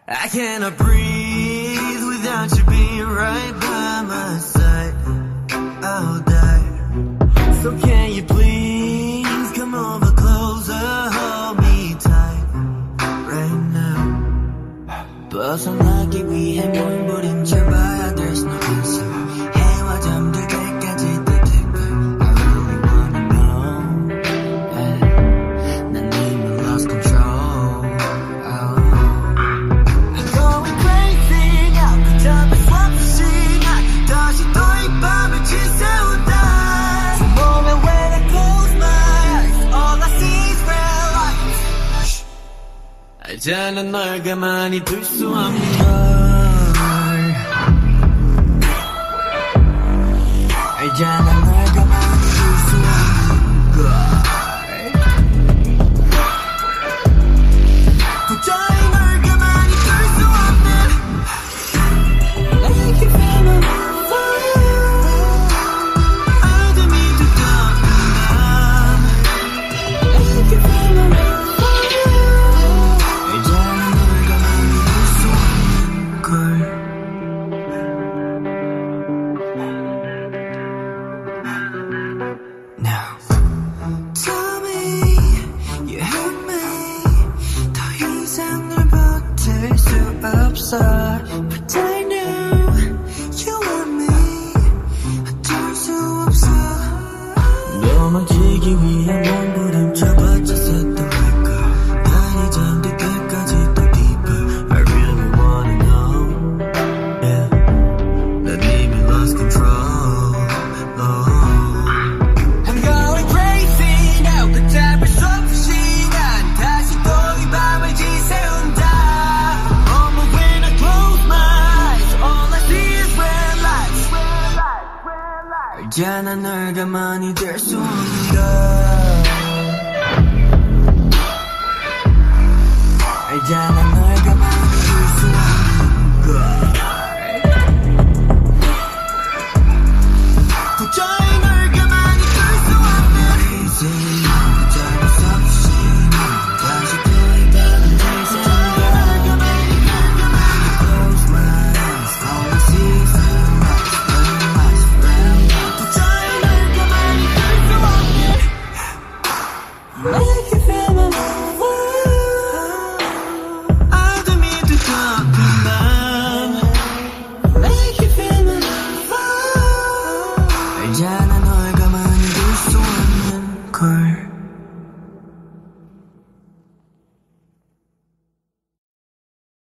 I cannot breathe without you being right by my side. I'll die. So can you please come over closer, hold me tight right now. 벗어나기 위해 몸부림쳐봐야 there's no answer. 해와 잠들 때까지 the deeper I really wanna know. Yeah. 난 이미 lost control. I'm going crazy now. 잡을 수 없이 시간 다시 또 이 밤을 지새운다. So moment when I close my eyes, all I see is red lights. 알잖아 널 가만히 둘 수 없는 걸. 알잖아 널 가만히 둘 수 없는 걸. 도저히 널 가만히 둘 수 없는. Like you feel my fire. 어둠이 두텁구나. Like you feel my fire. 알잖아 널 가만히 둘 수 없는 걸. Now tell me you hurt me. 더 이상 널 버틸 수 없어. But I know you want me. 어쩔 수 없어. 도망치기 위해 몸부림쳐봤자 샜던 걸까. 날이 잠들 때까지 더 deeper I really wanna know. Yeah. 난 이미 lost control. I'm going crazy now. 붙잡을 수 없는 시간 다시 또 이 밤을 지새운다. Moment when I close my eyes, all I see is red lights. 알잖아 널 가만히 둘 수 없는 걸. 알잖아 널 가만히 둘 수 없는 걸. 도저히 널 가만히 둘 수 없는. Crazy 잡을 수 없이 다시 또 이 밤을 지새운다. Close my eyes, all I see is red lights. 도저히 널 가만히 둘 수 없는. Make you feel my love. 어둠이 두텁구나. Make you feel my love. 알잖아 널 가만히 둘 수 없는 걸.